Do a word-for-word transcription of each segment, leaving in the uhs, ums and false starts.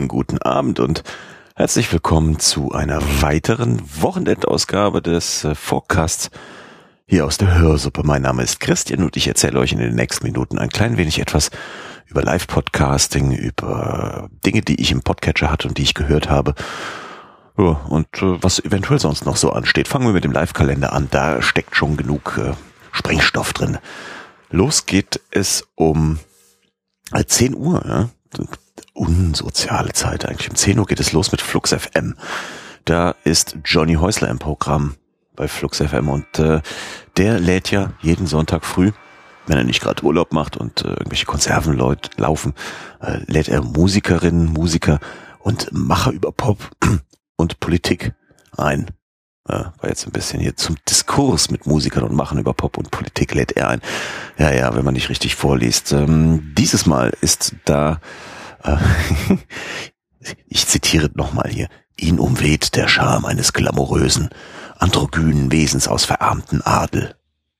schönen guten Abend und herzlich willkommen zu einer weiteren Wochenendausgabe des äh, Forecasts hier aus der Hörsuppe. Mein Name ist Christian und ich erzähle euch in den nächsten Minuten ein klein wenig etwas über Live-Podcasting, über Dinge, die ich im Podcatcher hatte und die ich gehört habe. Ja, und äh, was eventuell sonst noch so ansteht. Fangen wir mit dem Live-Kalender an. Da steckt schon genug äh, Sprengstoff drin. Los geht es um äh, zehn Uhr, ja? Unsoziale Zeit eigentlich. Um zehn Uhr geht es los mit Flux F M. Da ist Johnny Häusler im Programm bei Flux F M und äh, der lädt ja jeden Sonntag früh, wenn er nicht gerade Urlaub macht und äh, irgendwelche Konserven Leute laufen, äh, lädt er Musikerinnen, Musiker und Macher über Pop und Politik ein. Ja, war jetzt ein bisschen hier zum Diskurs mit Musikern und Machern über Pop und Politik lädt er ein. Ja, ja, wenn man nicht richtig vorliest. Ähm, dieses Mal ist da, äh, ich zitiere nochmal hier, ihn umweht der Charme eines glamourösen, androgynen Wesens aus verarmten Adel.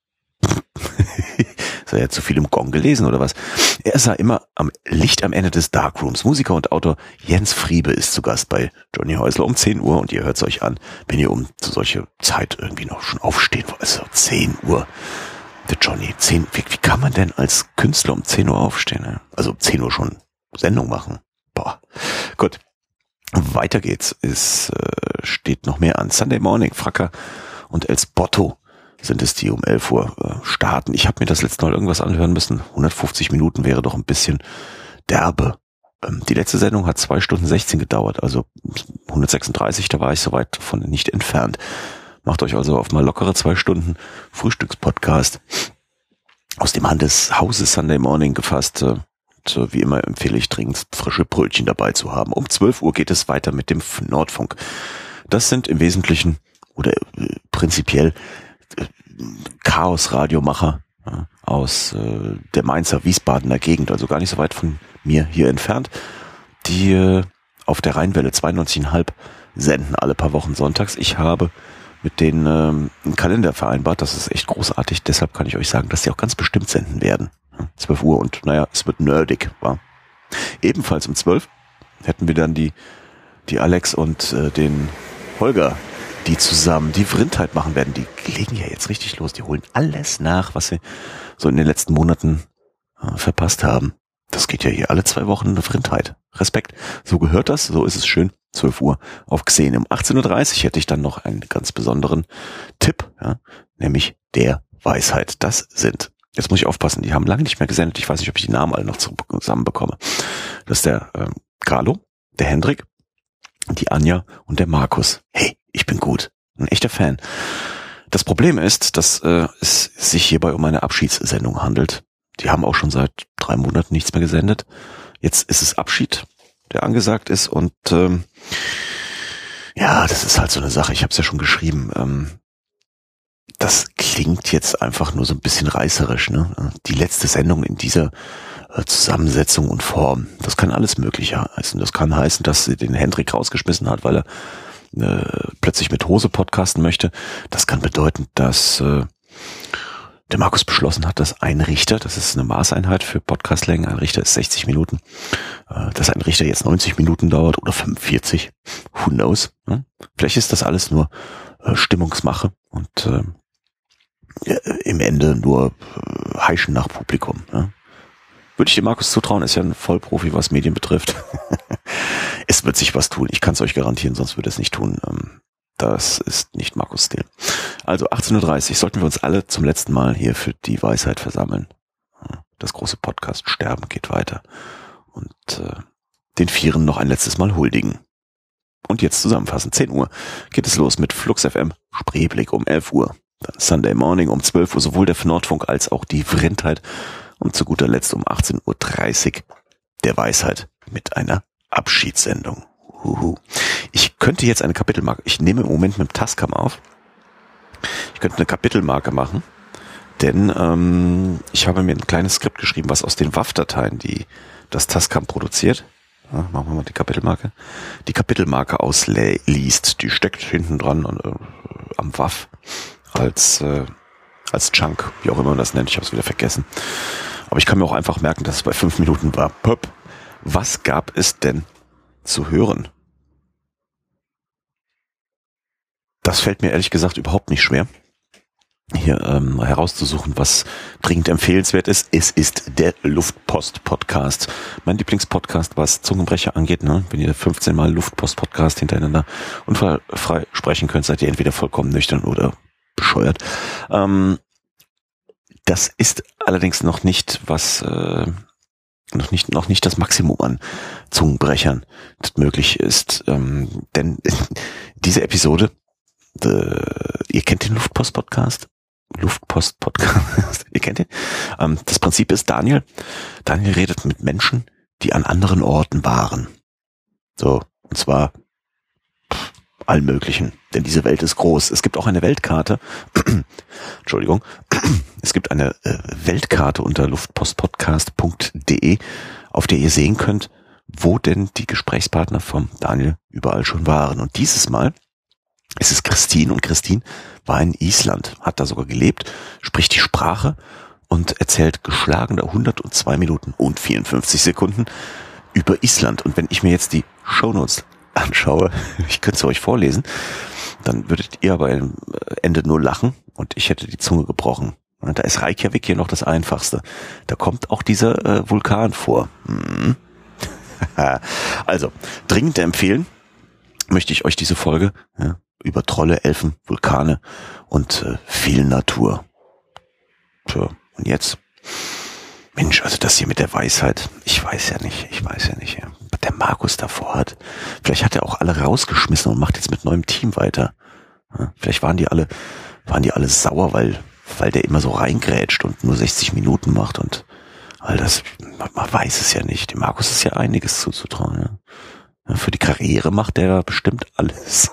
Ist er ja zu viel im Gong gelesen oder was? Er sah immer am Licht am Ende des Darkrooms. Musiker und Autor Jens Friebe ist zu Gast bei Johnny Häusler um zehn Uhr und ihr hört es euch an, wenn ihr um zu solcher Zeit irgendwie noch schon aufstehen wollt. Also zehn Uhr. Der Johnny, zehn, wie, wie kann man denn als Künstler um zehn Uhr aufstehen? Ne? Also um zehn Uhr schon Sendung machen. Boah. Gut. Weiter geht's. Es äh, steht noch mehr an. Sunday Morning, Fracker und Els Botto sind es, die um elf Uhr äh, starten. Ich habe mir das letzte Mal irgendwas anhören müssen. hundertfünfzig Minuten wäre doch ein bisschen derbe. Ähm, die letzte Sendung hat zwei Stunden sechzehn gedauert, also hundertsechsunddreißig, da war ich soweit davon nicht entfernt. Macht euch also auf mal lockere zwei Stunden Frühstückspodcast aus dem Hand des Hauses Sunday Morning gefasst. Äh, und äh, wie immer empfehle ich dringend, frische Brötchen dabei zu haben. Um zwölf Uhr geht es weiter mit dem Nordfunk. Das sind im Wesentlichen oder äh, prinzipiell Chaos-Radiomacher ja, aus äh, der Mainzer Wiesbadener Gegend, also gar nicht so weit von mir hier entfernt, die äh, auf der Rheinwelle zweiundneunzig Komma fünf senden alle paar Wochen sonntags. Ich habe mit denen ähm, einen Kalender vereinbart, das ist echt großartig, deshalb kann ich euch sagen, dass die auch ganz bestimmt senden werden. Ja, zwölf Uhr und naja, es wird nerdig. War. Ebenfalls um zwölf hätten wir dann die, die Alex und äh, den Holger, die zusammen die Vrindheit machen werden. Die legen ja jetzt richtig los. Die holen alles nach, was sie so in den letzten Monaten äh, verpasst haben. Das geht ja hier alle zwei Wochen eine Vrindheit. Respekt. So gehört das. So ist es schön. zwölf Uhr auf Xen. Um achtzehn Uhr dreißig hätte ich dann noch einen ganz besonderen Tipp, ja, nämlich der Weisheit. Das sind, jetzt muss ich aufpassen, die haben lange nicht mehr gesendet. Ich weiß nicht, ob ich die Namen alle noch zusammenbekomme. Das ist der ähm, Carlo, der Hendrik, die Anja und der Markus. Hey, ich bin gut. Ein echter Fan. Das Problem ist, dass äh, es sich hierbei um eine Abschiedssendung handelt. Die haben auch schon seit drei Monaten nichts mehr gesendet. Jetzt ist es Abschied, der angesagt ist. Und ähm, ja, das ist halt so eine Sache. Ich habe es ja schon geschrieben. Ähm, das klingt jetzt einfach nur so ein bisschen reißerisch. Ne? Die letzte Sendung in dieser äh, Zusammensetzung und Form. Das kann alles Mögliche heißen. Das kann heißen, dass sie den Hendrik rausgeschmissen hat, weil er Äh, plötzlich mit Hose podcasten möchte. Das kann bedeuten, dass äh, der Markus beschlossen hat, dass ein Richter, das ist eine Maßeinheit für Podcastlängen, ein Richter ist sechzig Minuten, äh, dass ein Richter jetzt neunzig Minuten dauert oder fünfundvierzig. Who knows? Ne? Vielleicht ist das alles nur äh, Stimmungsmache und äh, im Ende nur äh, Heischen nach Publikum. Ne? Würde ich dem Markus zutrauen, ist ja ein Vollprofi, was Medien betrifft. Es wird sich was tun. Ich kann es euch garantieren, sonst würde es nicht tun. Das ist nicht Markus' Stil. Also achtzehn Uhr dreißig sollten wir uns alle zum letzten Mal hier für die Weisheit versammeln. Das große Podcast-Sterben geht weiter. Und äh, den Vieren noch ein letztes Mal huldigen. Und jetzt zusammenfassen. zehn Uhr geht es los mit Flux F M, Spreeblick um elf Uhr. Dann Sunday Morning um zwölf Uhr, sowohl der Nordfunk als auch die Vrindheit. Und zu guter Letzt um achtzehn Uhr dreißig der Weisheit mit einer Abschiedssendung. Huhu. Ich könnte jetzt eine Kapitelmarke, ich nehme im Moment mit dem Tascam auf, ich könnte eine Kapitelmarke machen, denn ähm, ich habe mir ein kleines Skript geschrieben, was aus den W A V-Dateien, die das Tascam produziert, ja, machen wir mal die Kapitelmarke, die Kapitelmarke ausliest. Die steckt hinten dran äh, am W A V als äh, als Chunk, wie auch immer man das nennt, ich habe es wieder vergessen. Aber ich kann mir auch einfach merken, dass es bei fünf Minuten war. Pöp. Was gab es denn zu hören. Das fällt mir ehrlich gesagt überhaupt nicht schwer, hier ähm, herauszusuchen, was dringend empfehlenswert ist. Es ist der Luftpost-Podcast. Mein Lieblingspodcast, was Zungenbrecher angeht. Ne? Wenn ihr fünfzehn Mal Luftpost-Podcast hintereinander unfallfrei sprechen könnt, seid ihr entweder vollkommen nüchtern oder bescheuert. Ähm, das ist allerdings noch nicht was... Äh, noch nicht noch nicht das Maximum an Zungenbrechern, das möglich ist. Ähm, denn diese Episode, äh, ihr kennt den Luftpost-Podcast? Luftpost-Podcast, ihr kennt den? Ähm, das Prinzip ist, Daniel, Daniel redet mit Menschen, die an anderen Orten waren. So, und zwar pff, allen möglichen, denn diese Welt ist groß. Es gibt auch eine Weltkarte, Entschuldigung, es gibt eine äh, Weltkarte unter luftpostpodcast punkt de, auf der ihr sehen könnt, wo denn die Gesprächspartner vom Daniel überall schon waren. Und dieses Mal ist es Christine, und Christine war in Island, hat da sogar gelebt, spricht die Sprache und erzählt geschlagene hundertzwei Minuten und vierundfünfzig Sekunden über Island. Und wenn ich mir jetzt die Shownotes anschaue, ich könnte es euch vorlesen, dann würdet ihr aber am Ende nur lachen und ich hätte die Zunge gebrochen. Da ist Reykjavik hier noch das Einfachste. Da kommt auch dieser äh, Vulkan vor. Hm. Also, dringend empfehlen möchte ich euch diese Folge, ja, über Trolle, Elfen, Vulkane und äh, viel Natur. So, und jetzt, Mensch, also das hier mit der Weisheit, ich weiß ja nicht, ich weiß ja nicht, ja, was der Markus davor hat. Vielleicht hat er auch alle rausgeschmissen und macht jetzt mit neuem Team weiter. Ja, vielleicht waren die alle, waren die alle sauer, weil, weil der immer so reingrätscht und nur sechzig Minuten macht und all das, man, man weiß es ja nicht. Dem Markus ist ja einiges zuzutrauen. Ja. Ja, für die Karriere macht der bestimmt alles.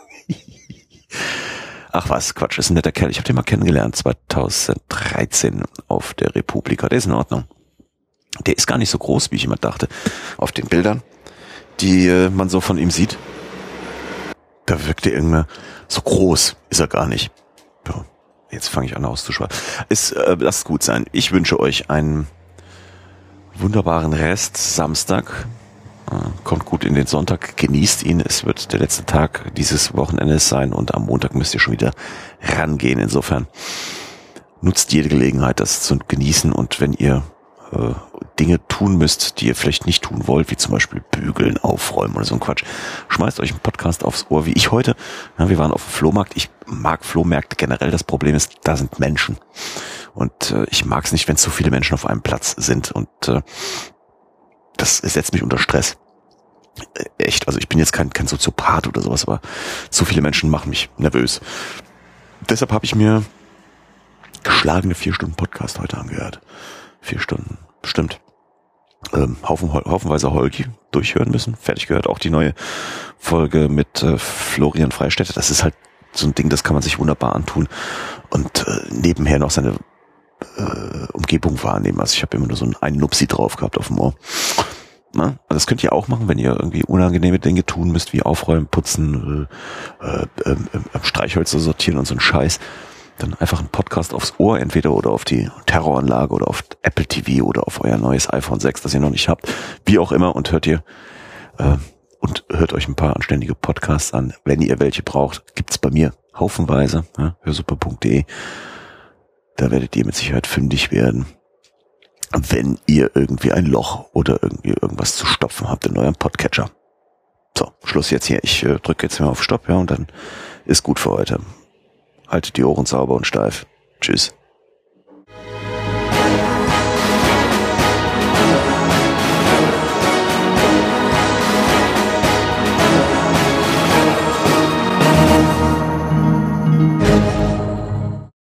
Ach was, Quatsch, ist ein netter Kerl. Ich habe den mal kennengelernt, zweitausenddreizehn auf der Republika. Der ist in Ordnung. Der ist gar nicht so groß, wie ich immer dachte. Auf den Bildern, die äh, man so von ihm sieht, da wirkt er irgendwie so groß. Ist er gar nicht. Ja, jetzt fange ich an auszuschweifen. Ist, äh, lasst gut sein. Ich wünsche euch einen wunderbaren Rest Samstag. Kommt gut in den Sonntag, genießt ihn. Es wird der letzte Tag dieses Wochenendes sein und am Montag müsst ihr schon wieder rangehen. Insofern nutzt jede Gelegenheit, das zu genießen, und wenn ihr äh, Dinge tun müsst, die ihr vielleicht nicht tun wollt, wie zum Beispiel bügeln, aufräumen oder so ein Quatsch, schmeißt euch einen Podcast aufs Ohr, wie ich heute. Ja, wir waren auf dem Flohmarkt. Ich mag Flohmärkte generell. Das Problem ist, da sind Menschen. Und äh, ich mag es nicht, wenn zu viele Menschen auf einem Platz sind. Und äh, das setzt mich unter Stress. Echt, also ich bin jetzt kein, kein Soziopath oder sowas, aber zu viele Menschen machen mich nervös. Deshalb habe ich mir geschlagene vier Stunden Podcast heute angehört. Vier Stunden, bestimmt. Ähm, Haufen, haufenweise Holgi durchhören müssen. Fertig gehört. Auch die neue Folge mit äh, Florian Freistetter. Das ist halt so ein Ding, das kann man sich wunderbar antun. Und äh, nebenher noch seine äh, Umgebung wahrnehmen. Also ich habe immer nur so einen Nupsi drauf gehabt auf dem Ohr. Na? Also das könnt ihr auch machen, wenn ihr irgendwie unangenehme Dinge tun müsst, wie aufräumen, putzen, äh, äh, äh, Streichhölzer sortieren und so ein Scheiß. Dann einfach einen Podcast aufs Ohr, entweder oder auf die Terroranlage oder auf Apple T V oder auf euer neues iPhone sechs, das ihr noch nicht habt. Wie auch immer, und hört ihr äh, und hört euch ein paar anständige Podcasts an. Wenn ihr welche braucht, gibt's bei mir haufenweise, ja, hörsuppe punkt de. Da werdet ihr mit Sicherheit fündig werden, wenn ihr irgendwie ein Loch oder irgendwie irgendwas zu stopfen habt in eurem Podcatcher. So, Schluss jetzt hier. Ich äh, drücke jetzt mal auf Stopp, ja, und dann ist gut für heute. Haltet die Ohren sauber und steif. Tschüss.